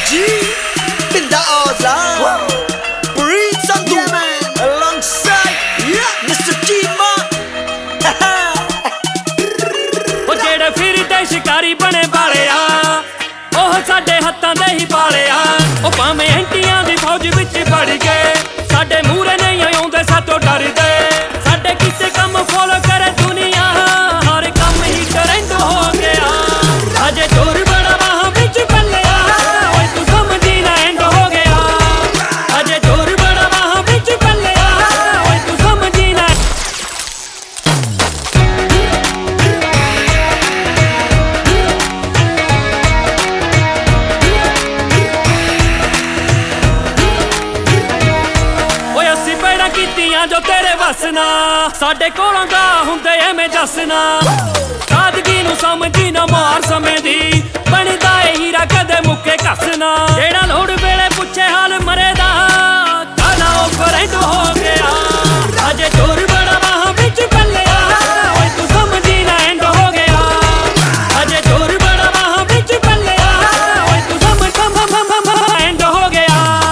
G, Binda Oza, Breed Sandu, alongside Mr. Kima. ਉਹ ਜਿਹੜੇ ਫਿਰਦੇ ਸ਼ਿਕਾਰੀ ਬਣੇ ਵਾਲੇ ਆ, ਉਹ ਸਾਡੇ ਹੱਥਾਂ ਦੇ ਹੀ ਪਾਲੇ ਆ। ਉਹ ਭਾਵੇਂ ਐਂਟੀਆਂ ਦੀ ਫੌਜ ਵਿੱਚ ਵੜ ਗਏ, ਸਾਡੇ ਮੂਹਰੇ ਨਹੀਂ ਆਉਂਦੇ ਸਾਤੋਂ ਡਰਦੇ। ਸਾਡੇ ਕੀਤੇ ਕੰਮ ਫੋਲੋ ਕਰੇ ਦੁਨੀਆ, ਹਰ ਕੰਮ ਹੀ ਟਰੈਂਡ ਹੋ ਗਿਆ। ਅਜੇ ਜ਼ੋਰ ਬੜਾ ਬਾਹਾਂ ਵਿੱਚ ਪੱਲਿਆ, ਓਏ ਤੂੰ ਸਮਝੀ ਨਾ ਐਂਡ ਹੋ ਗਿਆ। ਅਜੇ ਜ਼ੋਰ ਬੜਾ ਬਾਹਾਂ ਵਿੱਚ ਪੱਲਿਆ, ਓਏ ਤੂੰ ਸਮਝੀ ਨਾ। ਓਏ ਅਸੀਂ ਪੈੜਾਂ ਕੀਤੀਆਂ ਜੋ ਤੇਰੇ ਵੱਸ ਨਾ, ਸਾਡੇ ਕੋਲੋਂ ਦਾ ਹੁੰਦੇ ਐਵੇਂ ਜੱਸਣਾ। ਸਾਦਗੀ ਨੂੰ ਸਮਝੀ ਨਾ ਮਾਰ ਸਮੇਂ ਦੀ, ਬਣਦਾ ਏ ਹੀਰਾ ਕਦੇ ਮੁੱਕੇ ਘੱਸਣਾ। ਜਿਹੜਾ ਲੋੜ ਵੇਲੇ ਪੁੱਛੇ ਹਾਲ ਮਰੇ ਦਾ, ਕਾਲਾ ਉਹ ਕਰੰਟ ਹੋ ਗਿਆ। ਅਜੇ ਜ਼ੋਰ ਬੜਾ ਬਾਹਾਂ ਵਿੱਚ ਪੱਲਿਆ, ਓਏ ਤੂੰ ਸਮਝੀ ਨਾ ਐਂਡ ਹੋ ਗਿਆ। ਅਜੇ ਜ਼ੋਰ ਬੜਾ ਬਾਹਾਂ ਵਿੱਚ ਪੱਲਿਆ, ਓਏ ਤੂੰ ਸਮਝ ਐਂਡ ਹੋ ਗਿਆ।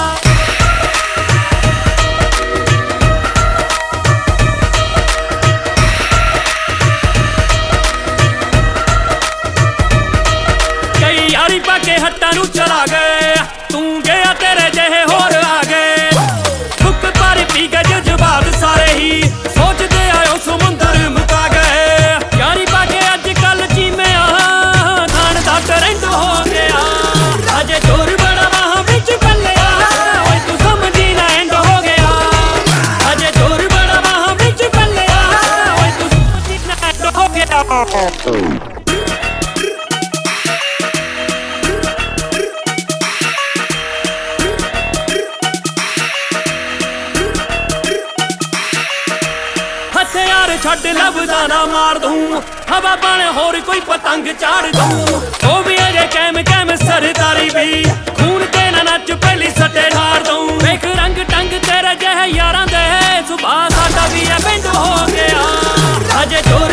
ਕਈ ਯਾਰੀ ਪਾ ਕੇ ਹੱਟਾਂ ਨੂੰ ਚਲਾ ਗਏ, ਤੂੰ ਗਿਆ ਤੇਰੇ ਜਿਹੇ ਹੋਰ ਆ ਗਏ। ਮੁੱਕ ਪਰ ਪੀ ਕੇ ਜਜ਼ਬਾਤ ਸਾਰੇ ਹੀ, ਸੋਚਦੇ ਆਇਓ ਸਮੁੰਦਰ ਮੁਕਾ ਗਏ। ਯਾਰੀ ਪਾ ਕੇ ਅੱਜ ਕੱਲ ਚੀਮਿਆ, ਖਾਣ ਦਾ ਟਰੈਂਡ ਹੋ ਗਿਆ। ਅਜੇ ਜ਼ੋਰ ਬੜਾ ਬਾਹਾਂ ਵਿੱਚ ਪੱਲਿਆ, ਓਏ ਤੂੰ ਸਮਝੀ ਨਾ ਐਂਡ ਹੋ ਗਿਆ। ਅਜੇ ਜ਼ੋਰ ਬੜਾ ਬਾਹਾਂ ਵਿੱਚ ਪੱਲਿਆ, ਓਏ ਤੂੰ ਸਮਝੀ ਨਾ ਐਂਡ ਹੋ ਗਿਆ। ਹਥਿਆਰ ਛੱਡ ਲੱਭਦਾ ਨਾ ਮਾਰ ਦੂੰ, ਹਵਾ ਬਣ ਹੋਰ ਕੋਈ ਪਤੰਗ ਚਾੜ ਦੂੰ। ਉਹ ਵੀ ਅਜੇ ਕੈਮ ਕੈਮ ਸਰਦਾਰੀ ਵੀ, ਖੂਨ ਤੇ ਨਾ ਨੱਚ ਪਹਿਲੀ ਸੱਟੇ ਢਾਰ ਦੂੰ। ਵੇਖ ਰੰਗ ਟੰਗ ਤੇਰੇ ਜਿਹੇ ਯਾਰਾਂ ਦੇ, ਸੁਭਾਅ ਸਾਡਾ ਵੀ ਐ ਬਿੰਦ ਹੋ ਗਿਆ। ਅਜੇ